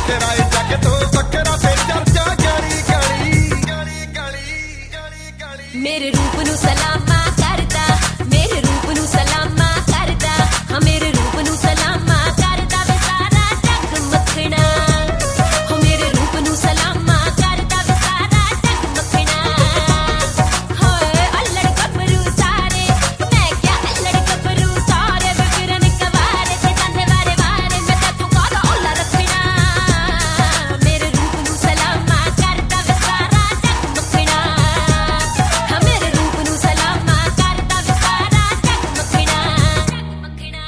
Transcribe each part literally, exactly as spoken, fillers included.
मेरे रूप नू सलामा करदा, मेरे रूप नू सलामा करदा, हाँ मेरे रूप नू सलामा करदा वे सारा जग मखना, हो मेरे रूप नू सलामा करदा वे सारा जग मखना। होए अल्लड़ गबरू सारे, मैं क्या अल्लड़ गबरू सारे वे फिरन कवारे ते जाने वारे वारे मैं तैथों कादा ओला रखना। मेरे रूप नू सलामा करदा वे सारा जग मखना, हाँ मेरे रूप नू सलामा करदा वे सारा जग मखना, मखना,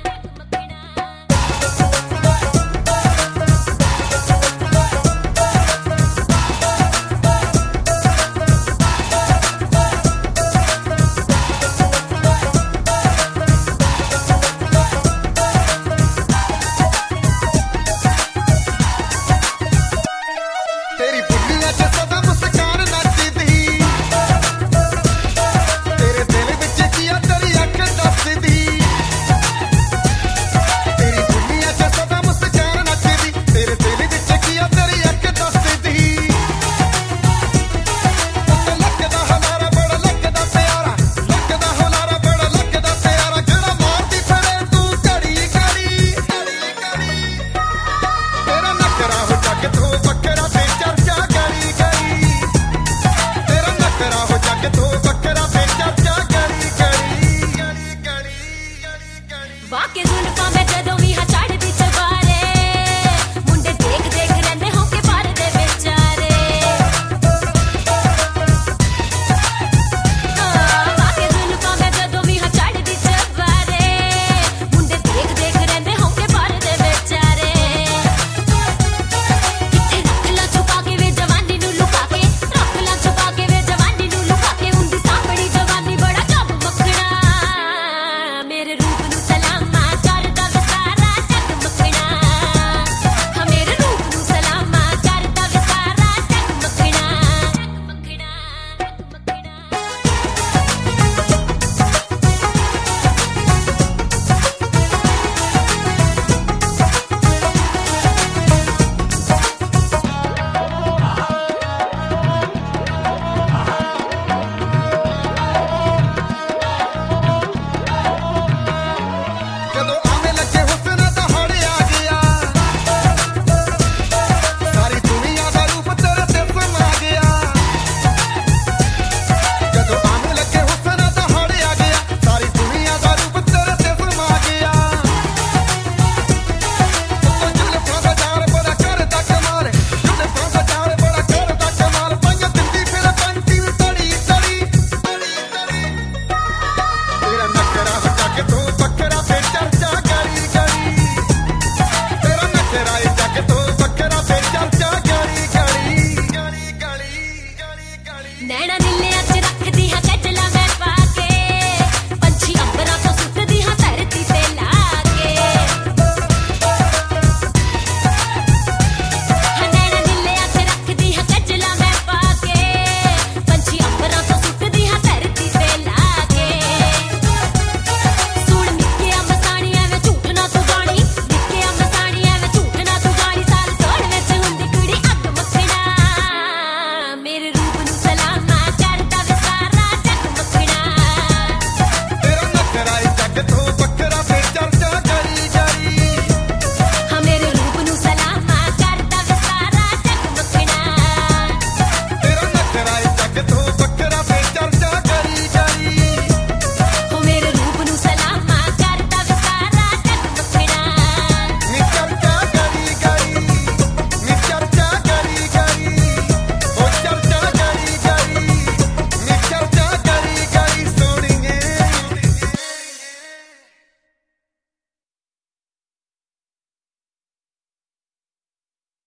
मखना। तेरी बुढ़िया च सदा मुस्कान नचदी, तेरे दिल विच किया तेरी अख दसदी। तेरी बुढ़िया च सदा मुस्कान नचदी, तेरे दिल विच किया तेरी अख दसदी। उत्ते लगदा हलारा बड़ा लगदा प्यारा, लगदा हलारा बड़ा लगदा प्यारा, जेड़ा मारदी फिरे तू घड़ी घड़ी घड़ी घड़ी। तेरा नखरा हो जग तो बकरा ते चर्चा गली गली, तेरा नखरा हो जग तो बकरा ते चर्चा गली गली गली गली गली। वाके जुल्फां मैं जदों भी हाँ चढ़दी चबारे, मुंडे देख देख रैंदे होके पर दे बेचारे। हाँ वाके जुल्फां मैं जदों भी हाँ चढ़दी चबारे, मुंडे देख देख रैंदे होके पर दे बेचारे। किथे रख ला छुपा के वे जवानी नू लुका के, रख ला छुपा के वे जवानी नू लुका के, उंदी सापड़ी जवानी बड़ा जब मखना। मेरे रूप नू सलामा करदा वे सारा जग मखना, हाँ मेरे रूप नू सलामा करदा वे सारा जग मखना, मखना, ਜਦੋਂ ਆਵੇਂ ਲੱਗੇ ਹੁਸਨ ਦਾ ਹੜ ਆ ਗਿਆ, ਸਾਰੀ ਦੁਨੀਆ ਦਾ ਰੂਪ ਤੇਰੇ ਤੇ ਸਮਾ ਗਿਆ। ਜਦੋਂ ਆਵੇਂ ਲੱਗੇ ਹੁਸਨ ਦਾ ਹੜ ਆ ਗਿਆ, ਸਾਰੀ ਦੁਨੀਆ ਦਾ ਰੂਪ ਤੇਰੇ ਤੇ ਸਮਾ ਗਿਆ। ਤੂੰ ਜ਼ੁਲਫਾਂ ਦਾ ਜਾਲ ਬੜਾ ਕਰਦਾ ਕਮਾਲ, ਜ਼ੁਲਫਾਂ ਦਾ ਜਾਲ ਬੜਾ ਕਰਦਾ ਕਮਾਲ, ਪਾਈਆਂ ਦਿੰਦੀ ਫਿਰ ਪੰਟੀ ਤੜੀ ਤੜੀ ਤੜੀ ਤੜੀ। तेरा नखरा हो जग तो बकरा ते चर्चा गली गली, तेरा नखरा है जग तो बकरा